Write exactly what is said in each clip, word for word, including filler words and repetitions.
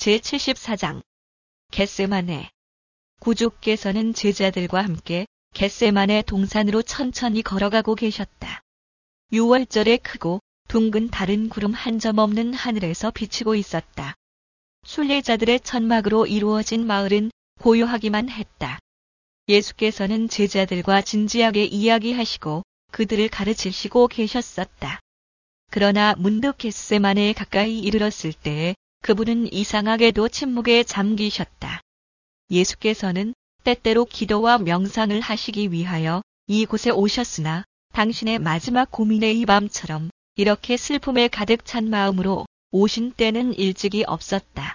제칠십사 장 겟세마네. 구주께서는 제자들과 함께 겟세마네 동산으로 천천히 걸어가고 계셨다. 유월절에 크고 둥근 달은 구름 한 점 없는 하늘에서 비치고 있었다. 순례자들의 천막으로 이루어진 마을은 고요하기만 했다. 예수께서는 제자들과 진지하게 이야기하시고 그들을 가르치시고 계셨었다. 그러나 문득 겟세마네에 가까이 이르렀을 때에 그분은 이상하게도 침묵에 잠기셨다. 예수께서는 때때로 기도와 명상을 하시기 위하여 이곳에 오셨으나 당신의 마지막 고민의 이 밤처럼 이렇게 슬픔에 가득 찬 마음으로 오신 때는 일찍이 없었다.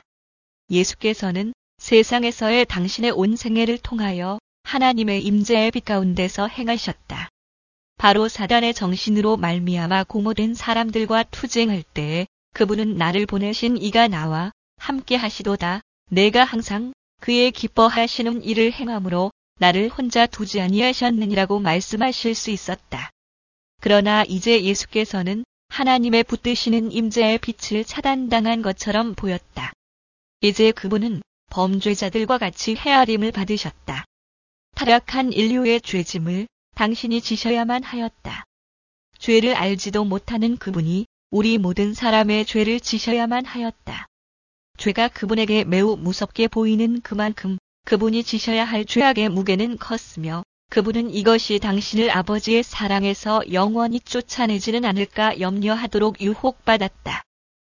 예수께서는 세상에서의 당신의 온 생애를 통하여 하나님의 임재의 빛 가운데서 행하셨다. 바로 사단의 정신으로 말미암아 공허된 사람들과 투쟁할 때에 그분은 나를 보내신 이가 나와 함께 하시도다. 내가 항상 그의 기뻐하시는 일을 행함으로 나를 혼자 두지 아니하셨느니라고 말씀하실 수 있었다. 그러나 이제 예수께서는 하나님의 붙드시는 임재의 빛을 차단당한 것처럼 보였다. 이제 그분은 범죄자들과 같이 헤아림을 받으셨다. 타락한 인류의 죄짐을 당신이 지셔야만 하였다. 죄를 알지도 못하는 그분이 우리 모든 사람의 죄를 지셔야만 하였다. 죄가 그분에게 매우 무섭게 보이는 그만큼 그분이 지셔야 할 죄악의 무게는 컸으며 그분은 이것이 당신을 아버지의 사랑에서 영원히 쫓아내지는 않을까 염려하도록 유혹받았다.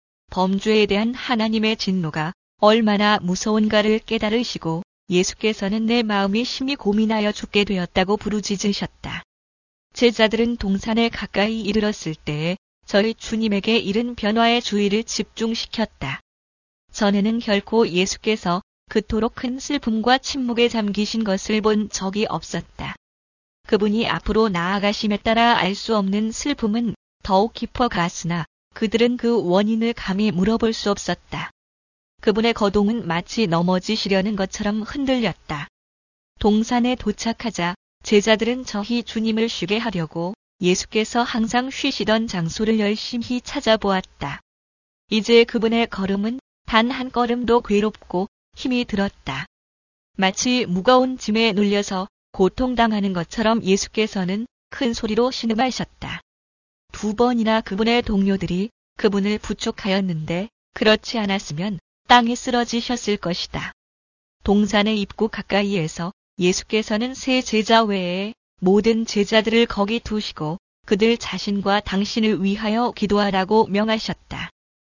범죄에 대한 하나님의 진노가 얼마나 무서운가를 깨달으시고 예수께서는 내 마음이 심히 고민하여 죽게 되었다고 부르짖으셨다. 제자들은 동산에 가까이 이르렀을 때에 저희 주님에게 이른 변화의 주의를 집중시켰다. 전에는 결코 예수께서 그토록 큰 슬픔과 침묵에 잠기신 것을 본 적이 없었다. 그분이 앞으로 나아가심에 따라 알 수 없는 슬픔은 더욱 깊어갔으나 그들은 그 원인을 감히 물어볼 수 없었다. 그분의 거동은 마치 넘어지시려는 것처럼 흔들렸다. 동산에 도착하자 제자들은 저희 주님을 쉬게 하려고 예수께서 항상 쉬시던 장소를 열심히 찾아보았다. 이제 그분의 걸음은 단 한 걸음도 괴롭고 힘이 들었다. 마치 무거운 짐에 눌려서 고통당하는 것처럼 예수께서는 큰 소리로 신음하셨다. 두 번이나 그분의 동료들이 그분을 부축하였는데 그렇지 않았으면 땅에 쓰러지셨을 것이다. 동산의 입구 가까이에서 예수께서는 세 제자 외에 모든 제자들을 거기 두시고 그들 자신과 당신을 위하여 기도하라고 명하셨다.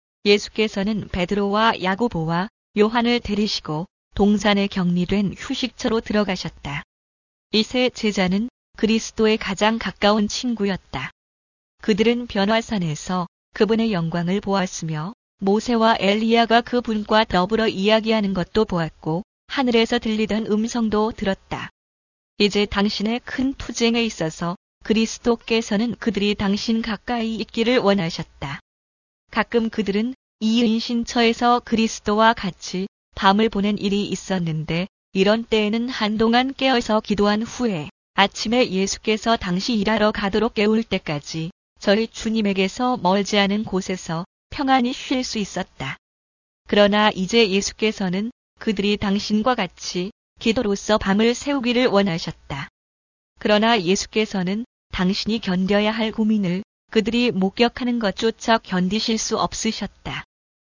예수께서는 베드로와 야고보와 요한을 데리시고 동산에 격리된 휴식처로 들어가셨다. 이 세 제자는 그리스도의 가장 가까운 친구였다. 그들은 변화산에서 그분의 영광을 보았으며 모세와 엘리야가 그분과 더불어 이야기하는 것도 보았고 하늘에서 들리던 음성도 들었다. 이제 당신의 큰 투쟁에 있어서 그리스도께서는 그들이 당신 가까이 있기를 원하셨다. 가끔 그들은 이 은신처에서 그리스도와 같이 밤을 보낸 일이 있었는데 이런 때에는 한동안 깨어서 기도한 후에 아침에 예수께서 당시 일하러 가도록 깨울 때까지 저희 주님에게서 멀지 않은 곳에서 평안히 쉴 수 있었다. 그러나 이제 예수께서는 그들이 당신과 같이 기도로서 밤을 새우기를 원하셨다. 그러나 예수께서는 당신이 견뎌야 할 고민을 그들이 목격하는 것조차 견디실 수 없으셨다.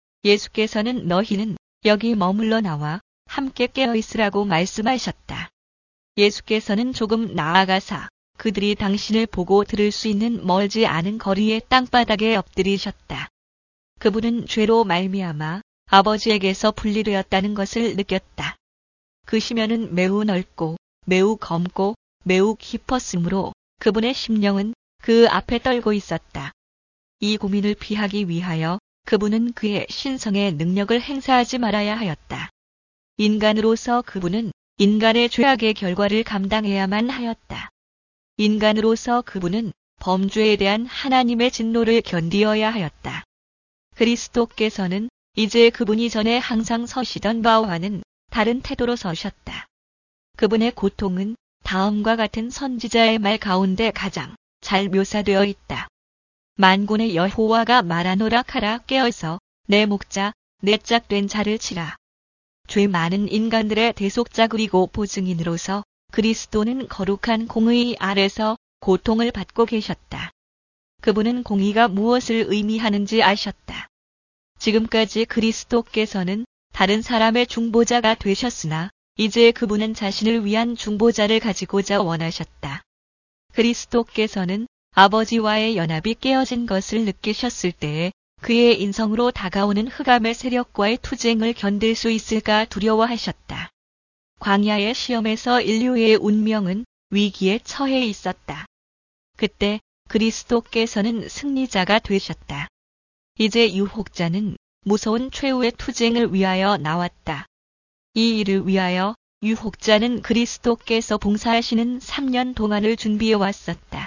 예수께서는 너희는 여기 머물러 나와 함께 깨어 있으라고 말씀하셨다. 예수께서는 조금 나아가사 그들이 당신을 보고 들을 수 있는 멀지 않은 거리의 땅바닥에 엎드리셨다. 그분은 죄로 말미암아 아버지에게서 분리되었다는 것을 느꼈다. 그 심연은 매우 넓고 매우 검고 매우 깊었으므로 그분의 심령은 그 앞에 떨고 있었다. 이 고민을 피하기 위하여 그분은 그의 신성의 능력을 행사하지 말아야 하였다. 인간으로서 그분은 인간의 죄악의 결과를 감당해야만 하였다. 인간으로서 그분은 범죄에 대한 하나님의 진노를 견디어야 하였다. 그리스도께서는 이제 그분이 전에 항상 서시던 바와는 다른 태도로 서셨다. 그분의 고통은 다음과 같은 선지자의 말 가운데 가장 잘 묘사되어 있다. 만군의 여호와가 말하노라 하라 깨어서 내 목자 내짝된 자를 치라. 죄 많은 인간들의 대속자 그리고 보증인으로서 그리스도는 거룩한 공의 아래서 고통을 받고 계셨다. 그분은 공의가 무엇을 의미하는지 아셨다. 지금까지 그리스도께서는 다른 사람의 중보자가 되셨으나 이제 그분은 자신을 위한 중보자를 가지고자 원하셨다. 그리스도께서는 아버지와의 연합이 깨어진 것을 느끼셨을 때에 그의 인성으로 다가오는 흑암의 세력과의 투쟁을 견딜 수 있을까 두려워하셨다. 광야의 시험에서 인류의 운명은 위기에 처해 있었다. 그때 그리스도께서는 승리자가 되셨다. 이제 유혹자는 무서운 최후의 투쟁을 위하여 나왔다. 이 일을 위하여 유혹자는 그리스도께서 봉사하시는 삼 년 동안을 준비해 왔었다.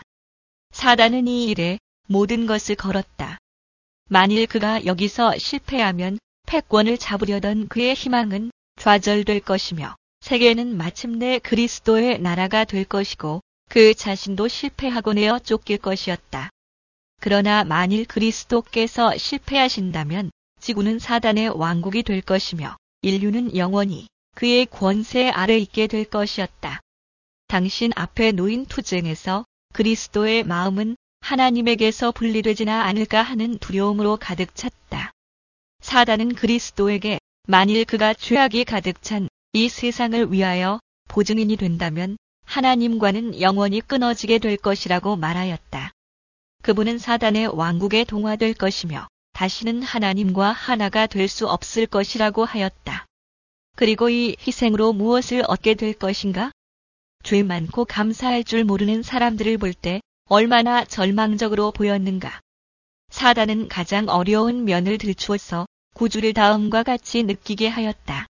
사단은 이 일에 모든 것을 걸었다. 만일 그가 여기서 실패하면 패권을 잡으려던 그의 희망은 좌절될 것이며 세계는 마침내 그리스도의 나라가 될 것이고 그 자신도 실패하고 내어 쫓길 것이었다. 그러나 만일 그리스도께서 실패하신다면 지구는 사단의 왕국이 될 것이며 인류는 영원히 그의 권세 아래 있게 될 것이었다. 당신 앞에 놓인 투쟁에서 그리스도의 마음은 하나님에게서 분리되지나 않을까 하는 두려움으로 가득 찼다. 사단은 그리스도에게 만일 그가 죄악이 가득 찬 이 세상을 위하여 보증인이 된다면 하나님과는 영원히 끊어지게 될 것이라고 말하였다. 그분은 사단의 왕국에 동화될 것이며 다시는 하나님과 하나가 될 수 없을 것이라고 하였다. 그리고 이 희생으로 무엇을 얻게 될 것인가? 죄 많고 감사할 줄 모르는 사람들을 볼 때 얼마나 절망적으로 보였는가. 사단은 가장 어려운 면을 들추어서 구주를 다음과 같이 느끼게 하였다.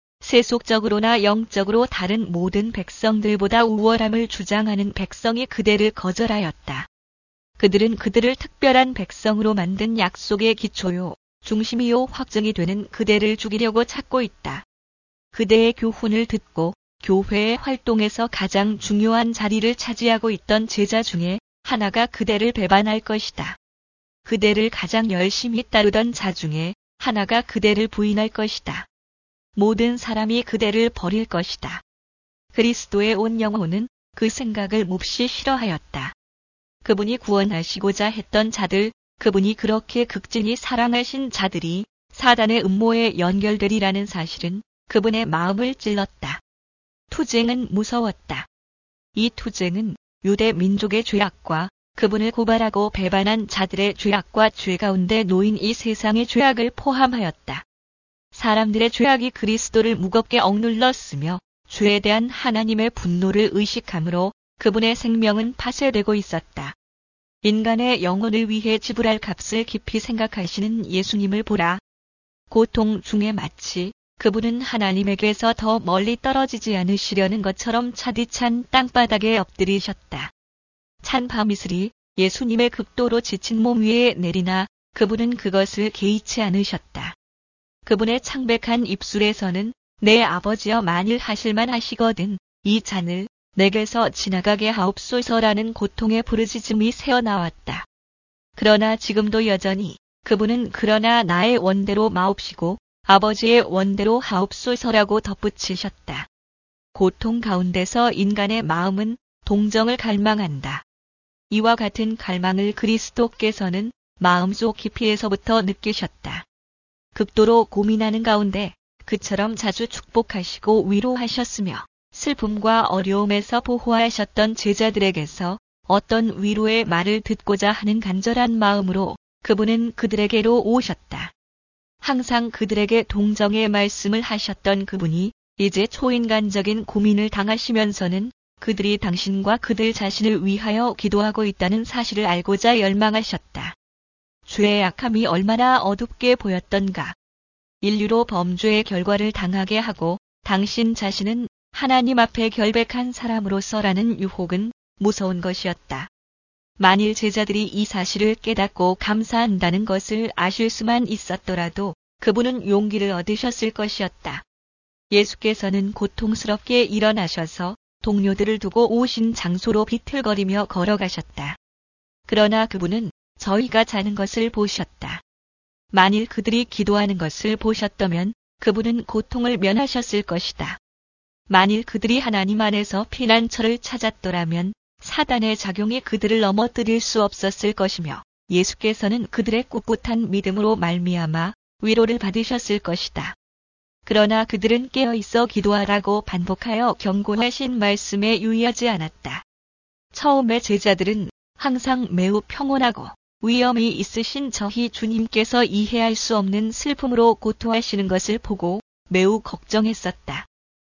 세속적으로나 영적으로 다른 모든 백성들보다 우월함을 주장하는 백성이 그대를 거절하였다. 그들은 그들을 특별한 백성으로 만든 약속의 기초요, 중심이요 확증이 되는 그대를 죽이려고 찾고 있다. 그대의 교훈을 듣고 교회의 활동에서 가장 중요한 자리를 차지하고 있던 제자 중에 하나가 그대를 배반할 것이다. 그대를 가장 열심히 따르던 자 중에 하나가 그대를 부인할 것이다. 모든 사람이 그대를 버릴 것이다. 그리스도의 온 영혼은 그 생각을 몹시 싫어하였다. 그분이 구원하시고자 했던 자들, 그분이 그렇게 극진히 사랑하신 자들이 사단의 음모에 연결되리라는 사실은 그분의 마음을 찔렀다. 투쟁은 무서웠다. 이 투쟁은 유대 민족의 죄악과 그분을 고발하고 배반한 자들의 죄악과 죄 가운데 놓인 이 세상의 죄악을 포함하였다. 사람들의 죄악이 그리스도를 무겁게 억눌렀으며 죄에 대한 하나님의 분노를 의식함으로 그분의 생명은 파쇄되고 있었다. 인간의 영혼을 위해 지불할 값을 깊이 생각하시는 예수님을 보라. 고통 중에 마치 그분은 하나님에게서 더 멀리 떨어지지 않으시려는 것처럼 차디찬 땅바닥에 엎드리셨다. 찬 밤이슬이 예수님의 극도로 지친 몸 위에 내리나 그분은 그것을 개의치 않으셨다. 그분의 창백한 입술에서는 내 아버지여 만일 하실만 하시거든 이 잔을 내게서 지나가게 하옵소서라는 고통의 부르짖음이 새어나왔다. 그러나 지금도 여전히 그분은 그러나 나의 원대로 마옵시고 아버지의 원대로 하옵소서라고 덧붙이셨다. 고통 가운데서 인간의 마음은 동정을 갈망한다. 이와 같은 갈망을 그리스도께서는 마음속 깊이에서부터 느끼셨다. 극도로 고민하는 가운데 그처럼 자주 축복하시고 위로하셨으며 슬픔과 어려움에서 보호하셨던 제자들에게서 어떤 위로의 말을 듣고자 하는 간절한 마음으로 그분은 그들에게로 오셨다. 항상 그들에게 동정의 말씀을 하셨던 그분이 이제 초인간적인 고민을 당하시면서는 그들이 당신과 그들 자신을 위하여 기도하고 있다는 사실을 알고자 열망하셨다. 죄의 악함이 얼마나 어둡게 보였던가. 인류로 범죄의 결과를 당하게 하고 당신 자신은 하나님 앞에 결백한 사람으로서라는 유혹은 무서운 것이었다. 만일 제자들이 이 사실을 깨닫고 감사한다는 것을 아실 수만 있었더라도 그분은 용기를 얻으셨을 것이었다. 예수께서는 고통스럽게 일어나셔서 동료들을 두고 오신 장소로 비틀거리며 걸어가셨다. 그러나 그분은 저희가 자는 것을 보셨다. 만일 그들이 기도하는 것을 보셨다면 그분은 고통을 면하셨을 것이다. 만일 그들이 하나님 안에서 피난처를 찾았더라면 사단의 작용이 그들을 넘어뜨릴 수 없었을 것이며 예수께서는 그들의 꿋꿋한 믿음으로 말미암아 위로를 받으셨을 것이다. 그러나 그들은 깨어있어 기도하라고 반복하여 경고하신 말씀에 유의하지 않았다. 처음에 제자들은 항상 매우 평온하고 위엄이 있으신 저희 주님께서 이해할 수 없는 슬픔으로 고통하시는 것을 보고 매우 걱정했었다.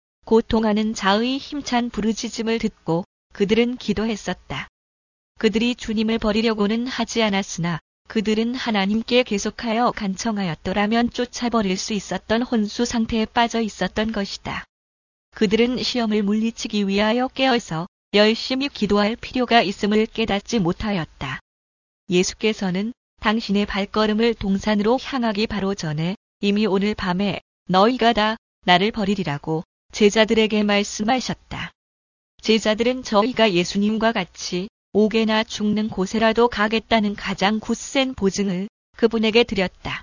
고통하는 자의 힘찬 부르짖음을 듣고 그들은 기도했었다. 그들이 주님을 버리려고는 하지 않았으나 그들은 하나님께 계속하여 간청하였더라면 쫓아버릴 수 있었던 혼수 상태에 빠져 있었던 것이다. 그들은 시험을 물리치기 위하여 깨어서 열심히 기도할 필요가 있음을 깨닫지 못하였다. 예수께서는 당신의 발걸음을 동산으로 향하기 바로 전에 이미 오늘 밤에 너희가 다 나를 버리리라고 제자들에게 말씀하셨다. 제자들은 저희가 예수님과 같이 옥에나 죽는 곳에라도 가겠다는 가장 굳센 보증을 그분에게 드렸다.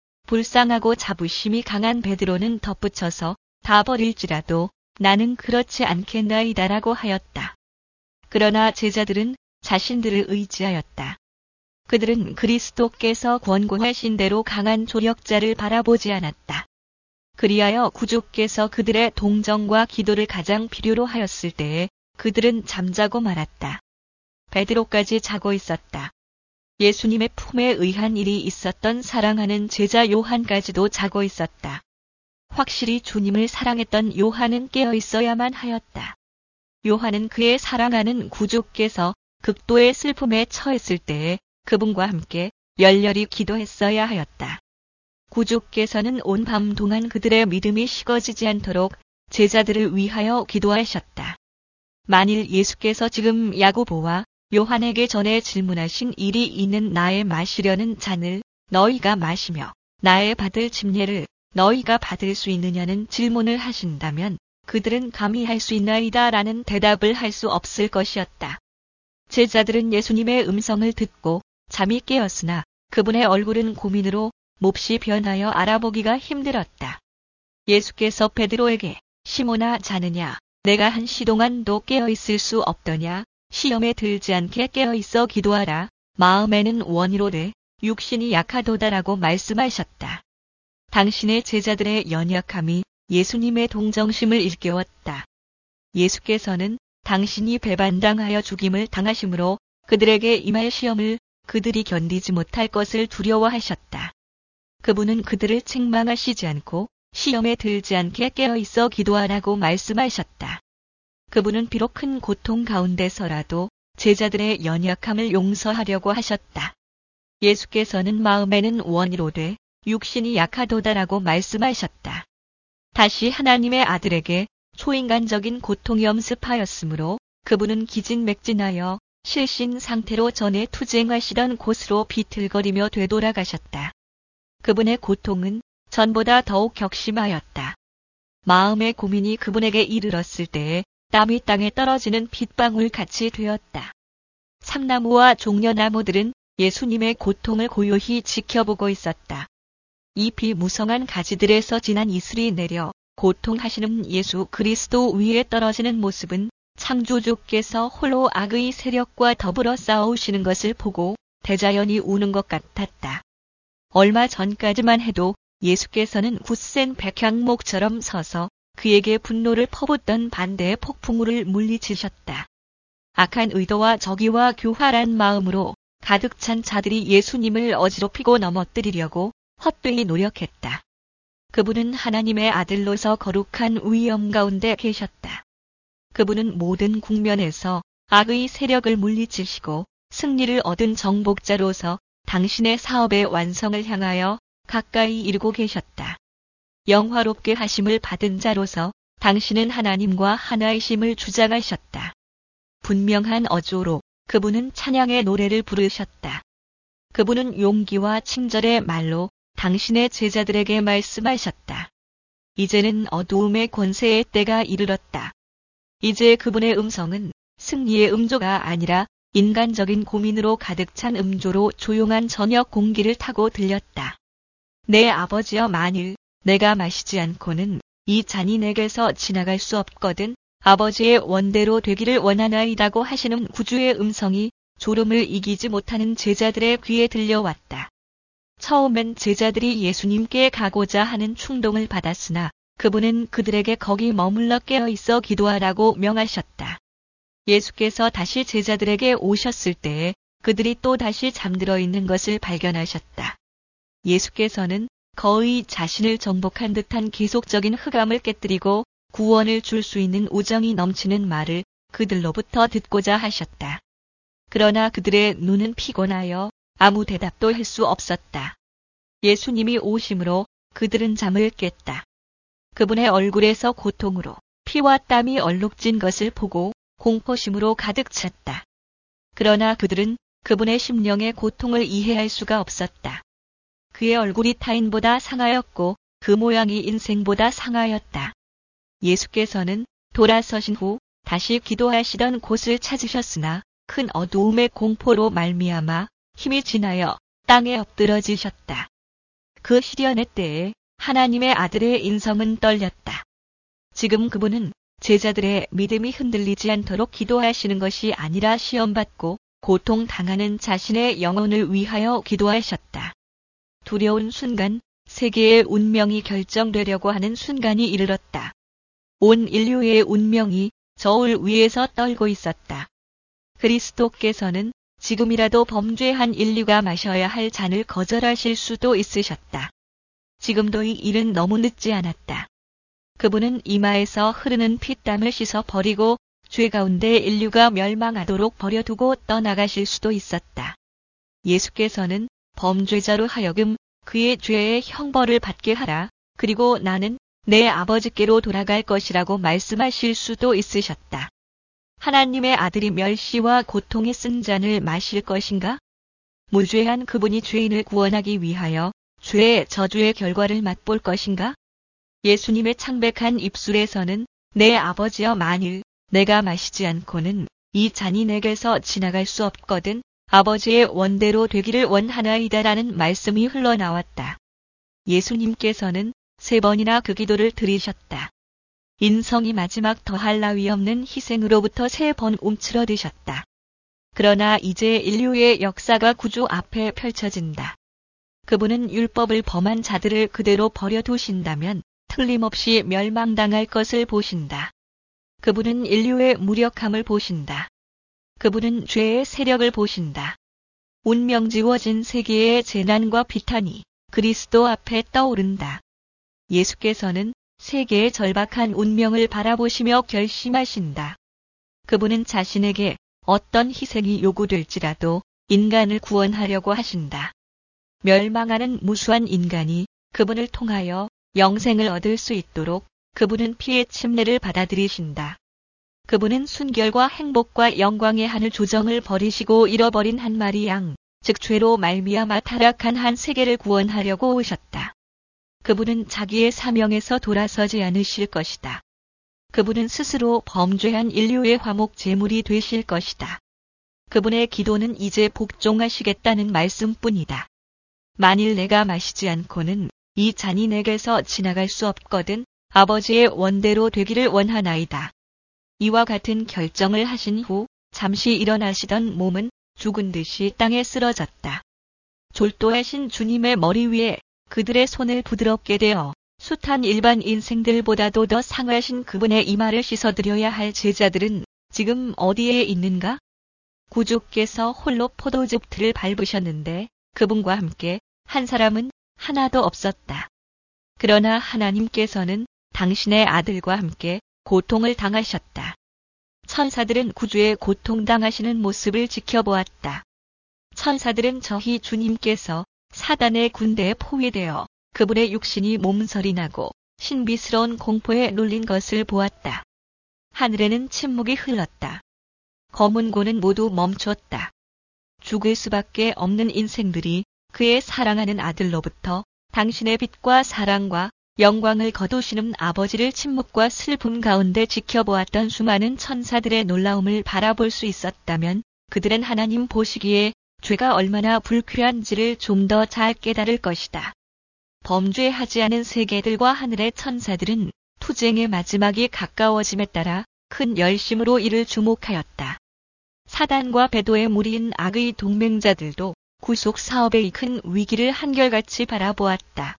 불쌍하고 자부심이 강한 베드로는 덧붙여서 다 버릴지라도 나는 그렇지 않겠나이다라고 하였다. 그러나 제자들은 자신들을 의지하였다. 그들은 그리스도께서 권고하신 대로 강한 조력자를 바라보지 않았다. 그리하여 구주께서 그들의 동정과 기도를 가장 필요로 하였을 때에 그들은 잠자고 말았다. 베드로까지 자고 있었다. 예수님의 품에 의한 일이 있었던 사랑하는 제자 요한까지도 자고 있었다. 확실히 주님을 사랑했던 요한은 깨어 있어야만 하였다. 요한은 그의 사랑하는 구주께서 극도의 슬픔에 처했을 때에 그분과 함께 열렬히 기도했어야 하였다. 구주께서는 온 밤 동안 그들의 믿음이 식어지지 않도록 제자들을 위하여 기도하셨다. 만일 예수께서 지금 야고보와 요한에게 전에 질문하신 일이 있는 나의 마시려는 잔을 너희가 마시며 나의 받을 침례를 너희가 받을 수 있느냐는 질문을 하신다면 그들은 감히 할 수 있나이다 라는 대답을 할 수 없을 것이었다. 제자들은 예수님의 음성을 듣고 잠이 깨었으나 그분의 얼굴은 고민으로 몹시 변하여 알아보기가 힘들었다. 예수께서 베드로에게 시몬아 자느냐 내가 한 시 동안도 깨어있을 수 없더냐 시험에 들지 않게 깨어있어 기도하라 마음에는 원이로되 육신이 약하도다라고 말씀하셨다. 당신의 제자들의 연약함이 예수님의 동정심을 일깨웠다. 예수께서는 당신이 배반당하여 죽임을 당하심으로 그들에게 임할 시험을 그들이 견디지 못할 것을 두려워하셨다. 그분은 그들을 책망하시지 않고 시험에 들지 않게 깨어있어 기도하라고 말씀하셨다. 그분은 비록 큰 고통 가운데서라도 제자들의 연약함을 용서하려고 하셨다. 예수께서는 마음에는 원이로되 육신이 약하도다라고 말씀하셨다. 다시 하나님의 아들에게 초인간적인 고통이 엄습하였으므로 그분은 기진맥진하여 실신 상태로 전에 투쟁하시던 곳으로 비틀거리며 되돌아가셨다. 그분의 고통은 전보다 더욱 격심하였다. 마음의 고민이 그분에게 이르렀을 때에 땀이 땅에 떨어지는 빗방울 같이 되었다. 삼나무와 종려나무들은 예수님의 고통을 고요히 지켜보고 있었다. 잎이 무성한 가지들에서 진한 이슬이 내려 고통하시는 예수 그리스도 위에 떨어지는 모습은 창조주께서 홀로 악의 세력과 더불어 싸우시는 것을 보고 대자연이 우는 것 같았다. 얼마 전까지만 해도 예수께서는 굳센 백향목처럼 서서 그에게 분노를 퍼붓던 반대의 폭풍우를 물리치셨다. 악한 의도와 적의와 교활한 마음으로 가득 찬 자들이 예수님을 어지럽히고 넘어뜨리려고 헛되이 노력했다. 그분은 하나님의 아들로서 거룩한 위엄 가운데 계셨다. 그분은 모든 국면에서 악의 세력을 물리치시고 승리를 얻은 정복자로서 당신의 사업의 완성을 향하여 가까이 이르고 계셨다. 영화롭게 하심을 받은 자로서 당신은 하나님과 하나이심을 주장하셨다. 분명한 어조로 그분은 찬양의 노래를 부르셨다. 그분은 용기와 친절의 말로 당신의 제자들에게 말씀하셨다. 이제는 어두움의 권세의 때가 이르렀다. 이제 그분의 음성은 승리의 음조가 아니라 인간적인 고민으로 가득 찬 음조로 조용한 저녁 공기를 타고 들렸다. 내 아버지여, 만일 내가 마시지 않고는 이 잔이 내게서 지나갈 수 없거든 아버지의 원대로 되기를 원하나이다고 하시는 구주의 음성이 졸음을 이기지 못하는 제자들의 귀에 들려왔다. 처음엔 제자들이 예수님께 가고자 하는 충동을 받았으나 그분은 그들에게 거기 머물러 깨어있어 기도하라고 명하셨다. 예수께서 다시 제자들에게 오셨을 때에 그들이 또 다시 잠들어 있는 것을 발견하셨다. 예수께서는 거의 자신을 정복한 듯한 계속적인 흑암을 깨뜨리고 구원을 줄 수 있는 우정이 넘치는 말을 그들로부터 듣고자 하셨다. 그러나 그들의 눈은 피곤하여 아무 대답도 할 수 없었다. 예수님이 오심으로 그들은 잠을 깼다. 그분의 얼굴에서 고통으로 피와 땀이 얼룩진 것을 보고 공포심으로 가득 찼다. 그러나 그들은 그분의 심령의 고통을 이해할 수가 없었다. 그의 얼굴이 타인보다 상하였고 그 모양이 인생보다 상하였다. 예수께서는 돌아서신 후 다시 기도하시던 곳을 찾으셨으나 큰 어두움의 공포로 말미암아 힘이 지나여 땅에 엎드러지셨다. 그 시련의 때에 하나님의 아들의 인성은 떨렸다. 지금 그분은 제자들의 믿음이 흔들리지 않도록 기도하시는 것이 아니라 시험받고 고통당하는 자신의 영혼을 위하여 기도하셨다. 두려운 순간, 세계의 운명이 결정되려고 하는 순간이 이르렀다. 온 인류의 운명이 저울 위에서 떨고 있었다. 그리스도께서는 지금이라도 범죄한 인류가 마셔야 할 잔을 거절하실 수도 있으셨다. 지금도 이 일은 너무 늦지 않았다. 그분은 이마에서 흐르는 피땀을 씻어 버리고 죄 가운데 인류가 멸망하도록 버려두고 떠나가실 수도 있었다. 예수께서는 범죄자로 하여금 그의 죄의 형벌을 받게 하라. 그리고 나는 내 아버지께로 돌아갈 것이라고 말씀하실 수도 있으셨다. 하나님의 아들이 멸시와 고통에 쓴 잔을 마실 것인가? 무죄한 그분이 죄인을 구원하기 위하여 죄의 저주의 결과를 맛볼 것인가? 예수님의 창백한 입술에서는 내 아버지여, 만일 내가 마시지 않고는 이 잔이 내게서 지나갈 수 없거든 아버지의 원대로 되기를 원하나이다라는 말씀이 흘러나왔다. 예수님께서는 세 번이나 그 기도를 드리셨다. 인성이 마지막 더할 나위 없는 희생으로부터 세 번 움츠러드셨다. 그러나 이제 인류의 역사가 구주 앞에 펼쳐진다. 그분은 율법을 범한 자들을 그대로 버려두신다면 틀림없이 멸망당할 것을 보신다. 그분은 인류의 무력함을 보신다. 그분은 죄의 세력을 보신다. 운명지워진 세계의 재난과 비탄이 그리스도 앞에 떠오른다. 예수께서는 세계의 절박한 운명을 바라보시며 결심하신다. 그분은 자신에게 어떤 희생이 요구될지라도 인간을 구원하려고 하신다. 멸망하는 무수한 인간이 그분을 통하여 영생을 얻을 수 있도록 그분은 피의 침례를 받아들이신다. 그분은 순결과 행복과 영광의 하늘 조정을 버리시고 잃어버린 한 마리 양, 즉 죄로 말미암아 타락한 한 세계를 구원하려고 오셨다. 그분은 자기의 사명에서 돌아서지 않으실 것이다. 그분은 스스로 범죄한 인류의 화목 제물이 되실 것이다. 그분의 기도는 이제 복종하시겠다는 말씀뿐이다. 만일 내가 마시지 않고는 이 잔이 내게서 지나갈 수 없거든 아버지의 원대로 되기를 원하나이다. 이와 같은 결정을 하신 후 잠시 일어나시던 몸은 죽은 듯이 땅에 쓰러졌다. 졸도하신 주님의 머리 위에 그들의 손을 부드럽게 대어 숱한 일반 인생들보다도 더 상하신 그분의 이마를 씻어드려야 할 제자들은 지금 어디에 있는가? 구주께서 홀로 포도즙 틀을 밟으셨는데 그분과 함께 한 사람은 하나도 없었다. 그러나 하나님께서는 당신의 아들과 함께 고통을 당하셨다. 천사들은 구주의 고통당하시는 모습을 지켜보았다. 천사들은 저희 주님께서 사단의 군대에 포위되어 그분의 육신이 몸서리 나고 신비스러운 공포에 눌린 것을 보았다. 하늘에는 침묵이 흘렀다. 검은고는 모두 멈췄다. 죽을 수밖에 없는 인생들이 그의 사랑하는 아들로부터 당신의 빛과 사랑과 영광을 거두시는 아버지를 침묵과 슬픔 가운데 지켜보았던 수많은 천사들의 놀라움을 바라볼 수 있었다면 그들은 하나님 보시기에 죄가 얼마나 불쾌한지를 좀 더 잘 깨달을 것이다. 범죄하지 않은 세계들과 하늘의 천사들은 투쟁의 마지막이 가까워짐에 따라 큰 열심으로 이를 주목하였다. 사단과 배도의 무리인 악의 동맹자들도 구속 사업의 큰 위기를 한결같이 바라보았다.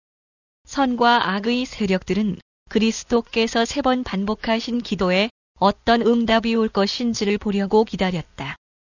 선과 악의 세력들은 그리스도께서 세 번 반복하신 기도에 어떤 응답이 올 것인지를 보려고 기다렸다.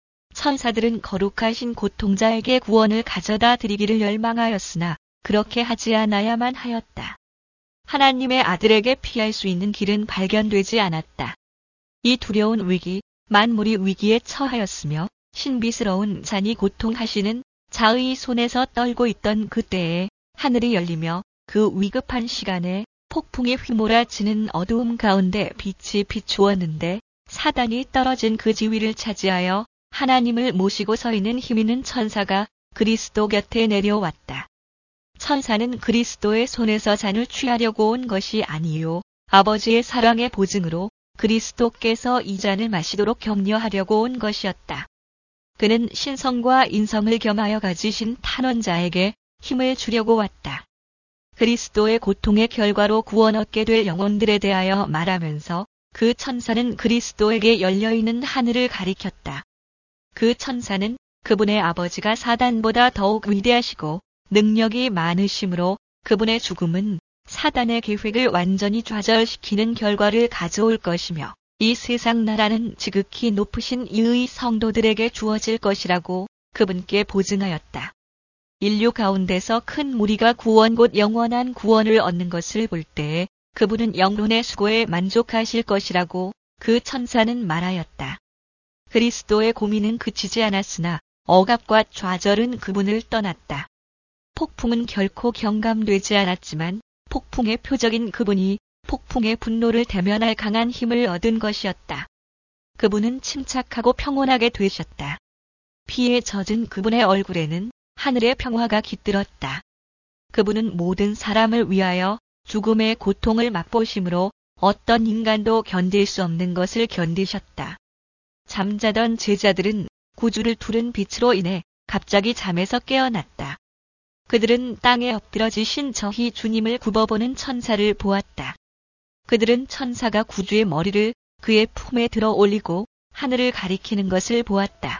천사들은 거룩하신 고통자에게 구원을 가져다 드리기를 열망하였으나 그렇게 하지 않아야만 하였다. 하나님의 아들에게 피할 수 있는 길은 발견되지 않았다. 이 두려운 위기, 만물이 위기에 처하였으며 신비스러운 잔이 고통하시는 자의 손에서 떨고 있던 그때에 하늘이 열리며 그 위급한 시간에 폭풍이 휘몰아치는 어두움 가운데 빛이 비추었는데 사단이 떨어진 그 지위를 차지하여 하나님을 모시고 서 있는 힘있는 천사가 그리스도 곁에 내려왔다. 천사는 그리스도의 손에서 잔을 취하려고 온 것이 아니요 아버지의 사랑의 보증으로 그리스도께서 이 잔을 마시도록 격려하려고 온 것이었다. 그는 신성과 인성을 겸하여 가지신 탄원자에게 힘을 주려고 왔다. 그리스도의 고통의 결과로 구원 얻게 될 영혼들에 대하여 말하면서 그 천사는 그리스도에게 열려있는 하늘을 가리켰다. 그 천사는 그분의 아버지가 사단보다 더욱 위대하시고 능력이 많으시므로 그분의 죽음은 사단의 계획을 완전히 좌절시키는 결과를 가져올 것이며 이 세상 나라는 지극히 높으신 이의 성도들에게 주어질 것이라고 그분께 보증하였다. 인류 가운데서 큰 무리가 구원 곧 영원한 구원을 얻는 것을 볼 때에 그분은 영혼의 수고에 만족하실 것이라고 그 천사는 말하였다. 그리스도의 고민은 그치지 않았으나 억압과 좌절은 그분을 떠났다. 폭풍은 결코 경감되지 않았지만 폭풍의 표적인 그분이 폭풍의 분노를 대면할 강한 힘을 얻은 것이었다. 그분은 침착하고 평온하게 되셨다. 피에 젖은 그분의 얼굴에는 하늘의 평화가 깃들었다. 그분은 모든 사람을 위하여 죽음의 고통을 맛보심으로 어떤 인간도 견딜 수 없는 것을 견디셨다. 잠자던 제자들은 구주를 두른 빛으로 인해 갑자기 잠에서 깨어났다. 그들은 땅에 엎드러지신 저희 주님을 굽어보는 천사를 보았다. 그들은 천사가 구주의 머리를 그의 품에 들어 올리고 하늘을 가리키는 것을 보았다.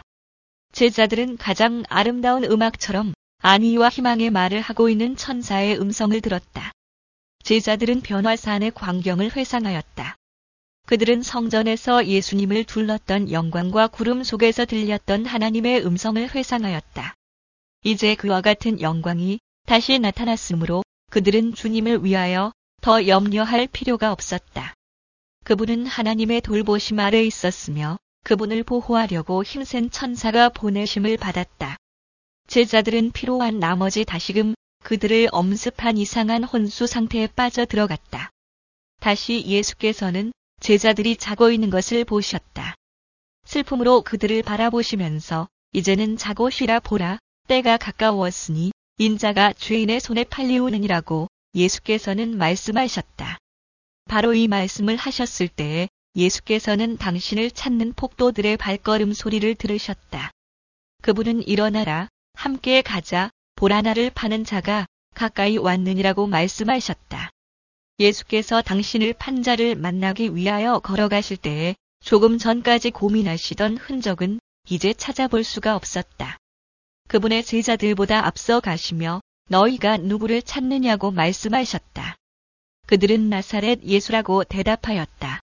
제자들은 가장 아름다운 음악처럼 안위와 희망의 말을 하고 있는 천사의 음성을 들었다. 제자들은 변화산의 광경을 회상하였다. 그들은 성전에서 예수님을 둘렀던 영광과 구름 속에서 들렸던 하나님의 음성을 회상하였다. 이제 그와 같은 영광이 다시 나타났으므로 그들은 주님을 위하여 더 염려할 필요가 없었다. 그분은 하나님의 돌보심 아래 있었으며 그분을 보호하려고 힘센 천사가 보내심을 받았다. 제자들은 피로한 나머지 다시금 그들을 엄습한 이상한 혼수 상태에 빠져 들어갔다. 다시 예수께서는 제자들이 자고 있는 것을 보셨다. 슬픔으로 그들을 바라보시면서 이제는 자고 쉬라 보라 때가 가까웠으니 인자가 죄인의 손에 팔리우느니라고 예수께서는 말씀하셨다. 바로 이 말씀을 하셨을 때에 예수께서는 당신을 찾는 폭도들의 발걸음 소리를 들으셨다. 그분은 일어나라, 함께 가자, 보라 나를 파는 자가 가까이 왔느니라고 말씀하셨다. 예수께서 당신을 판 자를 만나기 위하여 걸어가실 때에 조금 전까지 고민하시던 흔적은 이제 찾아볼 수가 없었다. 그분의 제자들보다 앞서 가시며 너희가 누구를 찾느냐고 말씀하셨다. 그들은 나사렛 예수라고 대답하였다.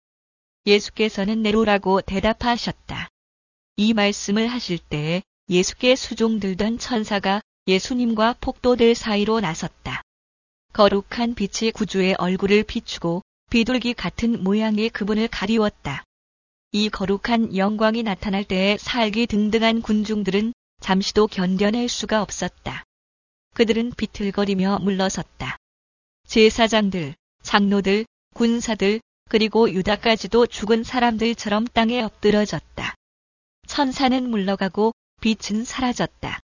예수께서는 네로라고 대답하셨다. 이 말씀을 하실 때에 예수께 수종들던 천사가 예수님과 폭도들 사이로 나섰다. 거룩한 빛이 구주의 얼굴을 비추고 비둘기 같은 모양의 그분을 가리웠다. 이 거룩한 영광이 나타날 때에 살기 등등한 군중들은 잠시도 견뎌낼 수가 없었다. 그들은 비틀거리며 물러섰다. 제사장들, 장로들, 군사들, 그리고 유다까지도 죽은 사람들처럼 땅에 엎드러졌다. 천사는 물러가고 빛은 사라졌다.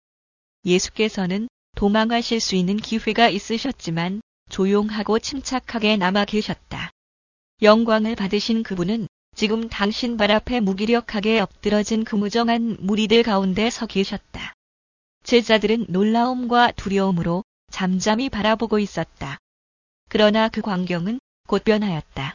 예수께서는 도망하실 수 있는 기회가 있으셨지만 조용하고 침착하게 남아 계셨다. 영광을 받으신 그분은 지금 당신 발 앞에 무기력하게 엎드러진 그 무정한 무리들 가운데 서 계셨다. 제자들은 놀라움과 두려움으로 잠잠히 바라보고 있었다. 그러나 그 광경은 곧 변하였다.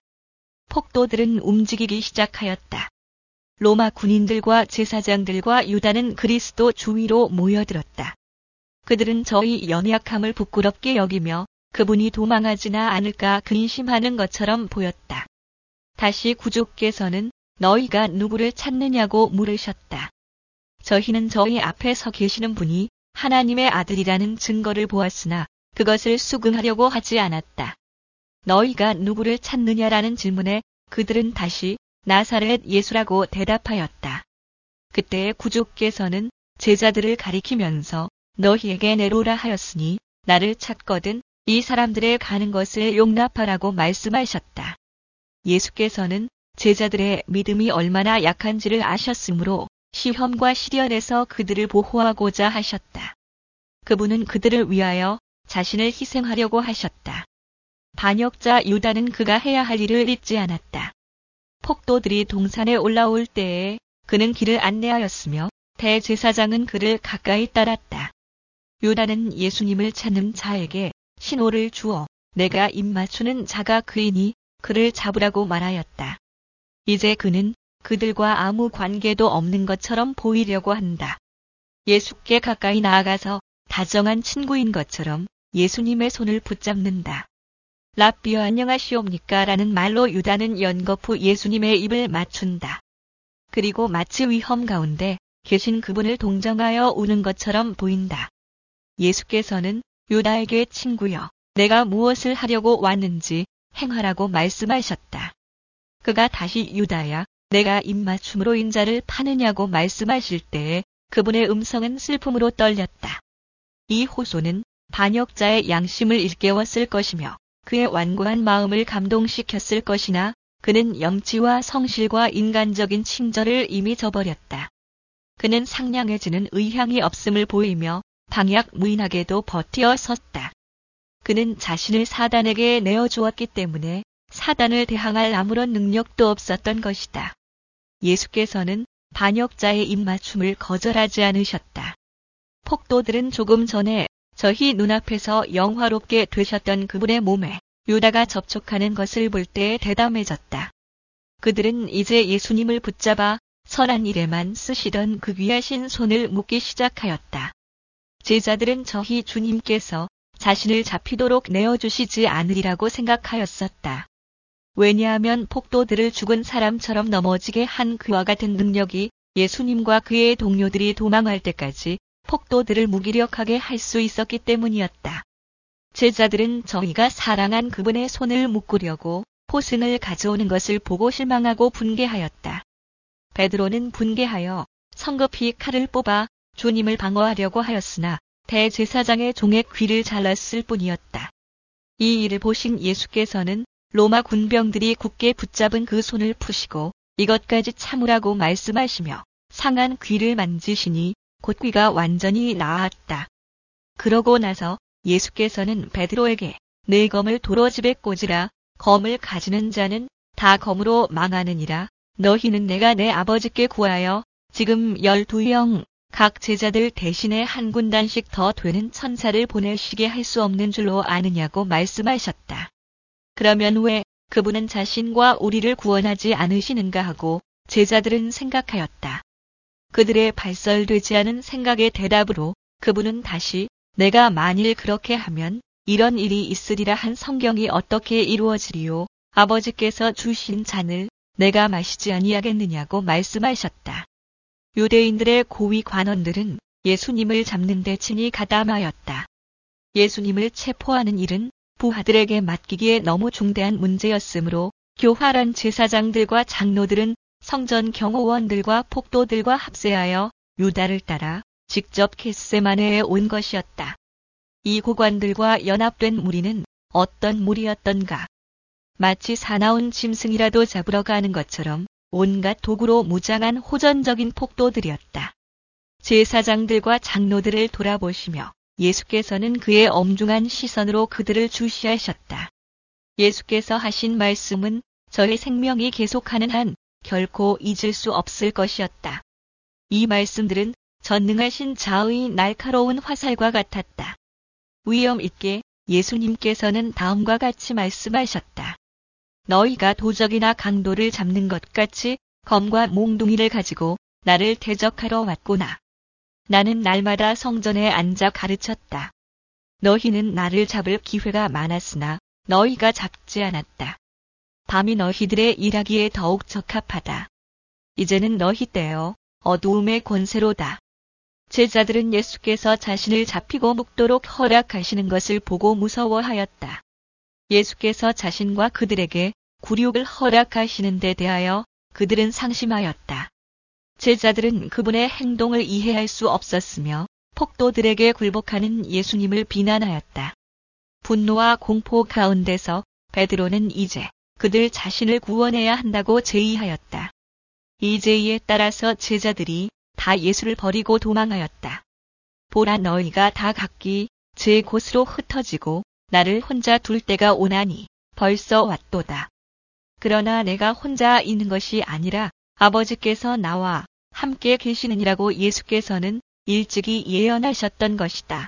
폭도들은 움직이기 시작하였다. 로마 군인들과 제사장들과 유다는 그리스도 주위로 모여들었다. 그들은 저희 연약함을 부끄럽게 여기며 그분이 도망하지나 않을까 근심하는 것처럼 보였다. 다시 구주께서는 너희가 누구를 찾느냐고 물으셨다. 저희는 저희 앞에 서 계시는 분이 하나님의 아들이라는 증거를 보았으나 그것을 수긍하려고 하지 않았다. 너희가 누구를 찾느냐라는 질문에 그들은 다시 나사렛 예수라고 대답하였다. 그때 구주께서는 제자들을 가리키면서 너희에게 내로라 하였으니 나를 찾거든 이 사람들의 가는 것을 용납하라고 말씀하셨다. 예수께서는 제자들의 믿음이 얼마나 약한지를 아셨으므로 시험과 시련에서 그들을 보호하고자 하셨다. 그분은 그들을 위하여 자신을 희생하려고 하셨다. 반역자 유다는 그가 해야 할 일을 잊지 않았다. 폭도들이 동산에 올라올 때에 그는 길을 안내하였으며 대제사장은 그를 가까이 따랐다. 유다는 예수님을 찾는 자에게 신호를 주어 내가 입맞추는 자가 그이니 그를 잡으라고 말하였다. 이제 그는 그들과 아무 관계도 없는 것처럼 보이려고 한다. 예수께 가까이 나아가서 다정한 친구인 것처럼 예수님의 손을 붙잡는다. 랍비여 안녕하시옵니까? 라는 말로 유다는 연거푸 예수님의 입을 맞춘다. 그리고 마치 위험 가운데 계신 그분을 동정하여 우는 것처럼 보인다. 예수께서는 유다에게 친구여, 내가 무엇을 하려고 왔는지 행하라고 말씀하셨다. 그가 다시 유다야, 내가 입맞춤으로 인자를 파느냐고 말씀하실 때에 그분의 음성은 슬픔으로 떨렸다. 이 호소는 반역자의 양심을 일깨웠을 것이며 그의 완고한 마음을 감동시켰을 것이나 그는 염치와 성실과 인간적인 친절을 이미 저버렸다. 그는 상냥해지는 의향이 없음을 보이며 방약무인하게도 버티어 섰다. 그는 자신을 사단에게 내어주었기 때문에 사단을 대항할 아무런 능력도 없었던 것이다. 예수께서는 반역자의 입맞춤을 거절하지 않으셨다. 폭도들은 조금 전에 저희 눈앞에서 영화롭게 되셨던 그분의 몸에 유다가 접촉하는 것을 볼 때 대담해졌다. 그들은 이제 예수님을 붙잡아 선한 일에만 쓰시던 그 귀하신 손을 묶기 시작하였다. 제자들은 저희 주님께서 자신을 잡히도록 내어주시지 않으리라고 생각하였었다. 왜냐하면 폭도들을 죽은 사람처럼 넘어지게 한 그와 같은 능력이 예수님과 그의 동료들이 도망할 때까지 폭도들을 무기력하게 할 수 있었기 때문이었다. 제자들은 저희가 사랑한 그분의 손을 묶으려고 포승을 가져오는 것을 보고 실망하고 분개하였다. 베드로는 분개하여 성급히 칼을 뽑아 주님을 방어하려고 하였으나 대제사장의 종의 귀를 잘랐을 뿐이었다. 이 일을 보신 예수께서는 로마 군병들이 굳게 붙잡은 그 손을 푸시고 이것까지 참으라고 말씀하시며 상한 귀를 만지시니 곧 귀가 완전히 나았다. 그러고 나서 예수께서는 베드로에게 내 검을 도로집에 꽂으라. 검을 가지는 자는 다 검으로 망하느니라. 너희는 내가 내 아버지께 구하여 지금 열두 명 각 제자들 대신에 한 군단씩 더 되는 천사를 보내시게 할 수 없는 줄로 아느냐고 말씀하셨다. 그러면 왜 그분은 자신과 우리를 구원하지 않으시는가 하고 제자들은 생각하였다. 그들의 발설되지 않은 생각의 대답으로 그분은 다시 내가 만일 그렇게 하면 이런 일이 있으리라 한 성경이 어떻게 이루어지리요? 아버지께서 주신 잔을 내가 마시지 아니하겠느냐고 말씀하셨다. 유대인들의 고위 관원들은 예수님을 잡는 데 친히 가담하였다. 예수님을 체포하는 일은 부하들에게 맡기기에 너무 중대한 문제였으므로 교활한 제사장들과 장로들은 성전 경호원들과 폭도들과 합세하여 유다를 따라 직접 겟세마네에 온 것이었다. 이 고관들과 연합된 무리는 어떤 무리였던가? 마치 사나운 짐승이라도 잡으러 가는 것처럼 온갖 도구로 무장한 호전적인 폭도들이었다. 제사장들과 장로들을 돌아보시며 예수께서는 그의 엄중한 시선으로 그들을 주시하셨다. 예수께서 하신 말씀은 저희 생명이 계속하는 한 결코 잊을 수 없을 것이었다. 이 말씀들은 전능하신 자의 날카로운 화살과 같았다. 위엄 있게 예수님께서는 다음과 같이 말씀하셨다. 너희가 도적이나 강도를 잡는 것 같이 검과 몽둥이를 가지고 나를 대적하러 왔구나. 나는 날마다 성전에 앉아 가르쳤다. 너희는 나를 잡을 기회가 많았으나 너희가 잡지 않았다. 밤이 너희들의 일하기에 더욱 적합하다. 이제는 너희 때여 어두움의 권세로다. 제자들은 예수께서 자신을 잡히고 묵도록 허락하시는 것을 보고 무서워하였다. 예수께서 자신과 그들에게 굴욕을 허락하시는 데 대하여 그들은 상심하였다. 제자들은 그분의 행동을 이해할 수 없었으며 폭도들에게 굴복하는 예수님을 비난하였다. 분노와 공포 가운데서 베드로는 이제 그들 자신을 구원해야 한다고 제의하였다. 이 제의에 따라서 제자들이 다 예수를 버리고 도망하였다. 보라, 너희가 다 각기 제 곳으로 흩어지고 나를 혼자 둘 때가 오나니 벌써 왔도다. 그러나 내가 혼자 있는 것이 아니라 아버지께서 나와 함께 계시느니라고 예수께서는 일찍이 예언하셨던 것이다.